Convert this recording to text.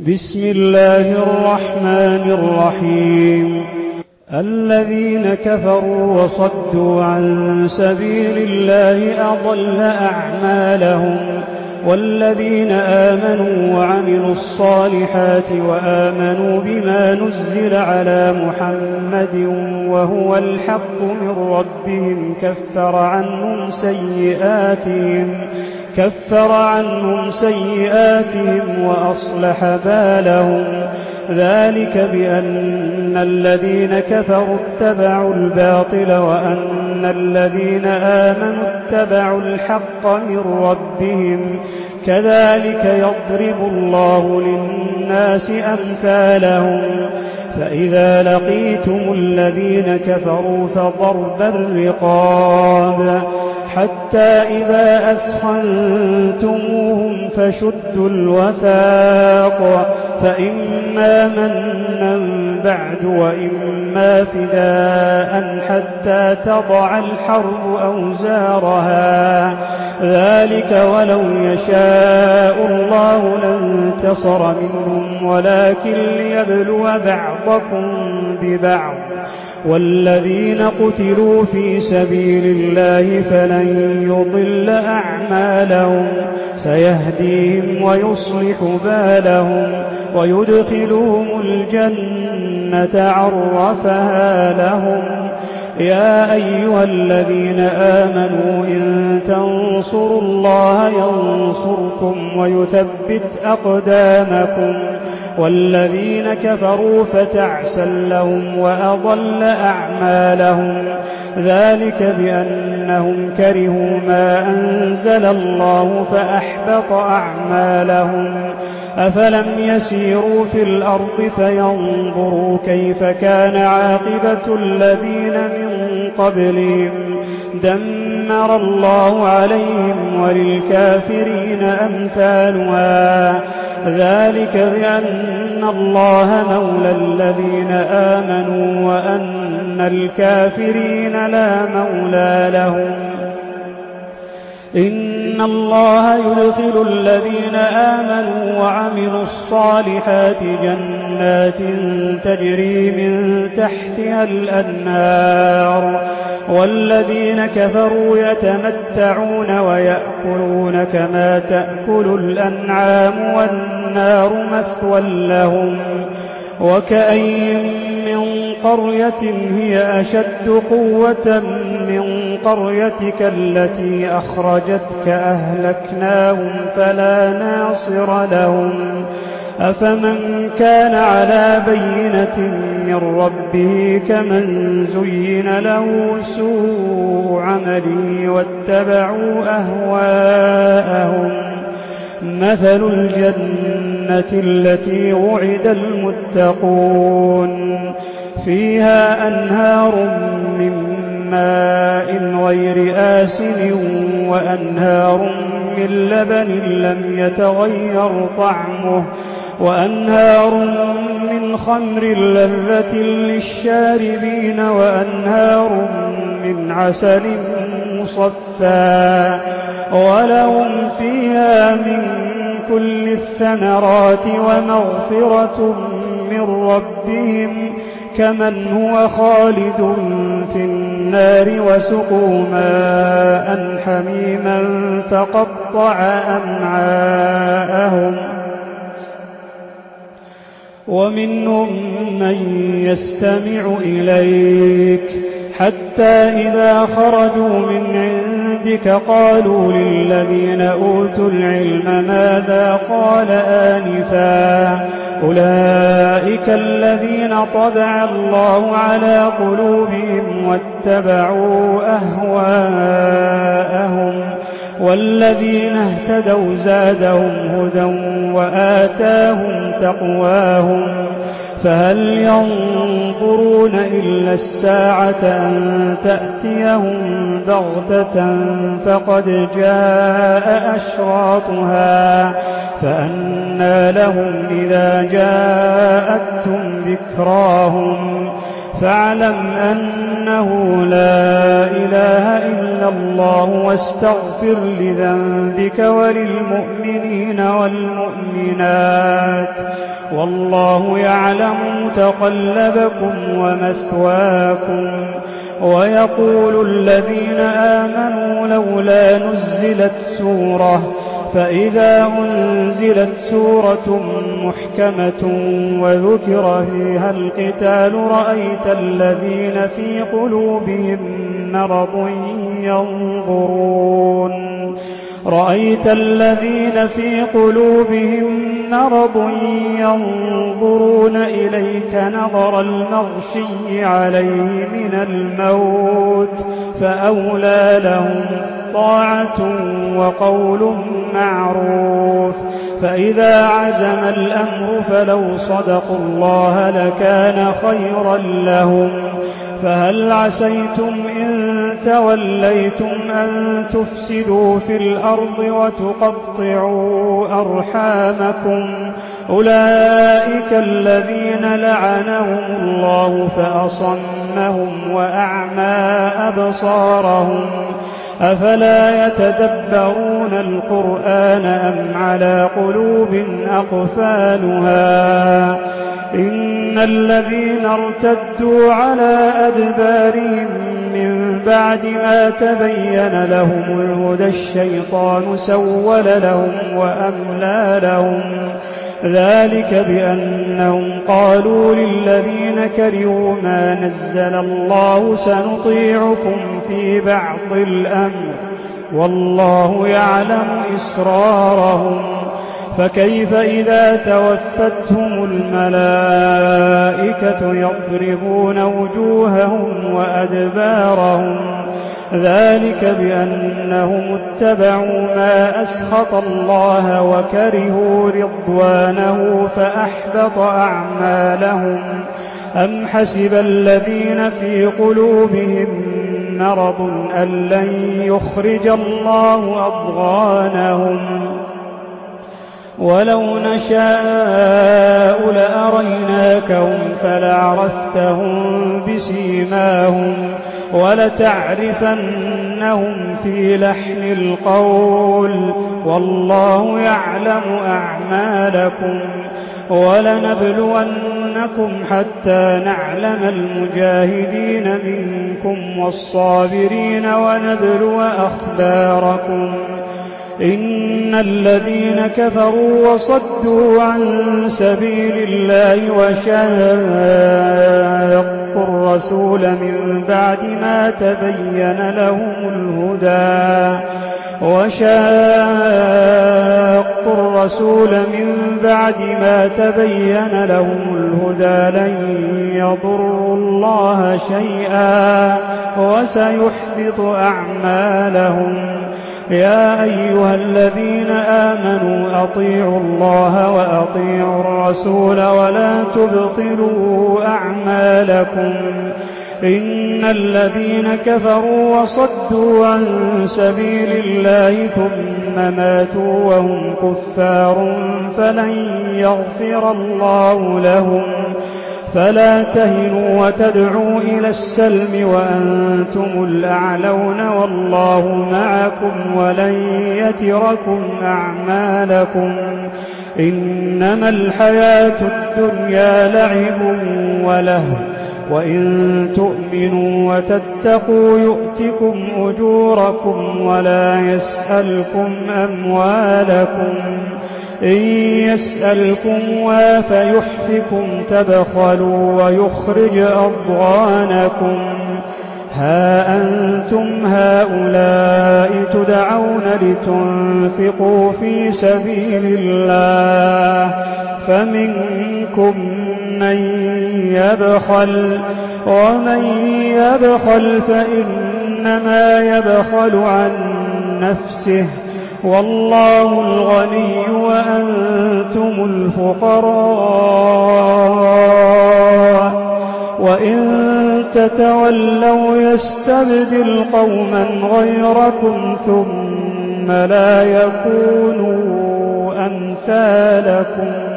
بسم الله الرحمن الرحيم. الذين كفروا وصدوا عن سبيل الله أضل أعمالهم، والذين آمنوا وعملوا الصالحات وآمنوا بما نزل على محمد وهو الحق من ربهم كفر عنهم سيئاتهم وأصلح بالهم. ذلك بأن الذين كفروا اتبعوا الباطل وأن الذين آمنوا اتبعوا الحق من ربهم. كذلك يضرب الله للناس أمثالهم. فإذا لقيتم الذين كفروا فضرب الرقاب حتى إذا أثخنتموهم فشدوا الوثاق، فإما منا بعد وإما فداء حتى تضع الحرب أوزارها. ذلك ولو يشاء الله لانتصر منهم، ولكن ليبلو بعضكم ببعض. والذين قتلوا في سبيل الله فلن يضل أعمالهم، سيهديهم ويصلح بالهم ويدخلهم الجنة عرفها لهم. يا أيها الذين آمنوا إن تنصروا الله ينصركم ويثبت أقدامكم. والذين كفروا فتعسا لهم وأضل أعمالهم. ذلك بأنهم كرهوا ما أنزل الله فأحبط أعمالهم. أفلم يسيروا في الأرض فينظروا كيف كان عاقبة الذين من قبلهم. دمر الله عليهم وللكافرين أمثالها. ذلك بأن الله مولى الذين آمنوا وأن الكافرين لا مولى لهم. إن الله يدخل الذين آمنوا وعملوا الصالحات جنات تجري من تحتها الأنهار، والذين كفروا يتمتعون ويأكلون كما تأكل الأنعام والنار مثوى لهم. وكأين من قرية هي أشد قوة من قريتك التي أخرجتك أهلكناهم فلا ناصر لهم. أفمن كان على بينة من ربه كمن زين له سوء عمله واتبعوا أهواءهم. مثل الجنة التي وعد المتقون فيها أنهار من ماء غير آسن وأنهار من لبن لم يتغير طعمه وأنهار من خمر لذة للشاربين وأنهار من عسل مصفى ولهم فيها من كل الثمرات ومغفرة من ربهم كمن هو خالد في النار وسقوا ماء حميما فقطع أمعاءهم. ومنهم من يستمع إليك حتى إذا خرجوا من عندك قالوا للذين أوتوا العلم ماذا قال آنفا أولئك الذين طبع الله على قلوبهم واتبعوا أهواءهم. والذين اهتدوا زادهم هدى وآتاهم تقواهم. فهل ينظرون إلا الساعة أن تأتيهم بغتة فقد جاء أشراطها فأنى لهم إذا جاءتهم ذكراهم. فاعلم أنه لا إله إلا الله واستغفر لذنبك وللمؤمنين والمؤمنات والله يعلم متقلبكم ومثواكم. ويقول الذين آمنوا لولا نزلت سورة، فإذا أنزلت سورة محكمة وذكر فيها القتال رأيت الذين في قلوبهم مرض ينظرون إليك نظر المغشي عليه من الموت، فأولى لهم طاعة وقول معروف. فإذا عزم الأمر فلو صدقوا الله لكان خيرا لهم. فهل عسيتم إن توليتم أن تفسدوا في الأرض وتقطعوا أرحامكم؟ أولئك الذين لعنهم الله فأصمهم وأعمى أبصارهم. أفلا يتدبرون القرآن أم على قلوب أقفالها؟ إن الذين ارتدوا على أدبارهم من بعد ما تبين لهم الهدى الشيطان سول لهم وأملى لهم، ذلك بأنهم قالوا للذين كرهوا ما نزل الله سنطيعكم في بعض الأمر والله يعلم إسرارهم. فكيف إذا توفتهم الملائكة يضربون وجوههم وأدبارهم؟ ذلك بأنهم اتبعوا ما أسخط الله وكرهوا رضوانه فأحبط أعمالهم. أم حسب الذين في قلوبهم مرض أن لن يخرج الله أضغانهم؟ ولو نشاء لأريناكهم فلعرفتهم بسيماهم ولتعرفنهم في لحن القول والله يعلم أعمالكم. ولنبلونكم حتى نعلم المجاهدين منكم والصابرين ونبلو أخباركم. إن الذين كفروا وصدوا عن سبيل الله وشاقوا الرسول من بعد ما تبين لهم الهدى لن يضروا الله شيئا وسيحبط أعمالهم. يا أيها الذين آمنوا أطيعوا الله وأطيعوا الرسول ولا تبطلوا أعمالكم. إن الذين كفروا وصدوا عن سبيل الله ثم ماتوا وهم كفار فلن يغفر الله لهم. فلا تهنوا وتدعوا إلى السلم وأنتم الأعلون والله معكم ولن يتركم أعمالكم. إنما الحياة الدنيا لعب ولهو وإن تؤمنوا وتتقوا يؤتكم أجوركم ولا يسألكم أموالكم. إن يسألكمها فيحفكم تبخلوا ويخرج أضغانكم. ها أنتم هؤلاء تدعون لتنفقوا في سبيل الله فمنكم من يبخل ومن يبخل فإنما يبخل عن نفسه والله الغني وأنتم الفقراء. وإن تتولوا يستبدل قوما غيركم ثم لا يكونوا أمثالكم.